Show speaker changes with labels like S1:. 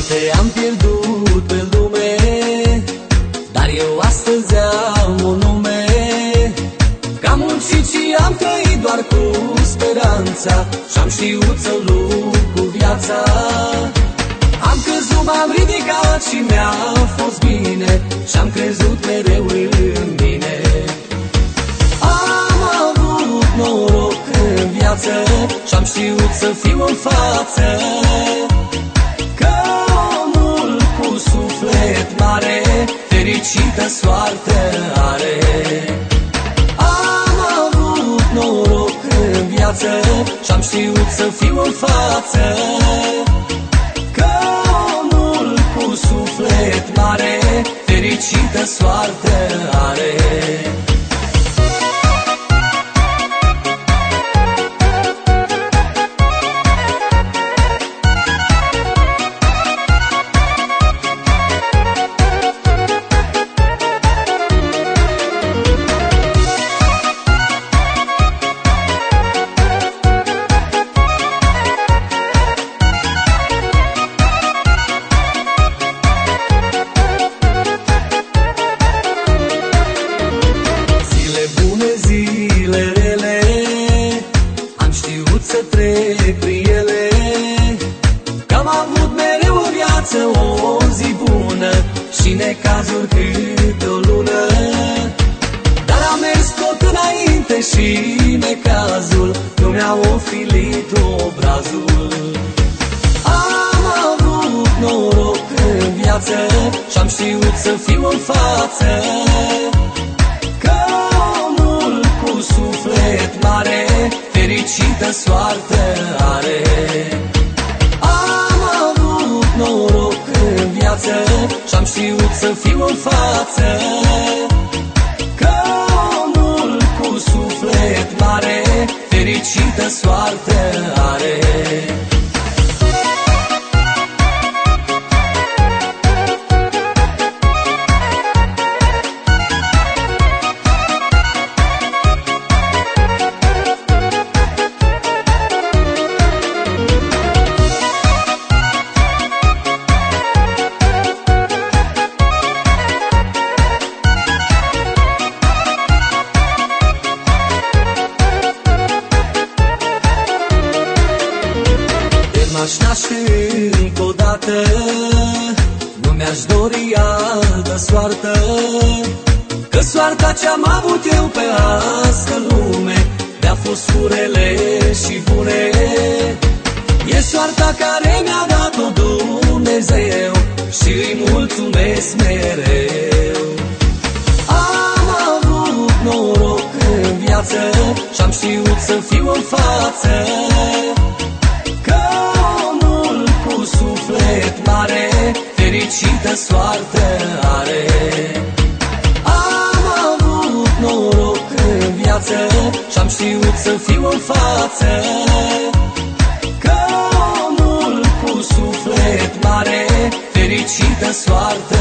S1: Am pierdut pe lume, dar eu astăzi am un nume. Că am muncit și am trăit doar cu speranța, și-am știut să lupt cu viața. Am căzut, m-am ridicat și mi-a fost bine, și-am crezut mereu în mine. Am avut noroc în viață, și-am știut să fiu în față. Fericită soartă are. Am avut noroc în viață, și-am știut să fiu în față. Că omul cu suflet mare fericită soartă are. Să trec prin ele, că am avut mereu o viață, o zi bună și necazuri câte o lună. Dar am mers tot înainte și necazul nu mi-a ofilit obrazul. Am avut noroc în viață, și-am știut să fiu în față. Că omul cu suflet mare fericită soartă are. Am avut noroc în viață, și-am știut să fiu în față. Că omul cu suflet mare fericită soartă are. M-aș naște încă o dată, nu mi-aș dori altă soartă. Că soarta ce-am avut eu pe asta lume de-a fost furele și bune. E soarta care mi-a dat-o Dumnezeu și îi mulțumesc mereu. Am avut noroc în viață, și-am știut să fiu în față. Suflet mare fericită soartă are. Am avut noroc în viață, și-am știut să fiu în față. Că omul cu suflet mare fericită soartă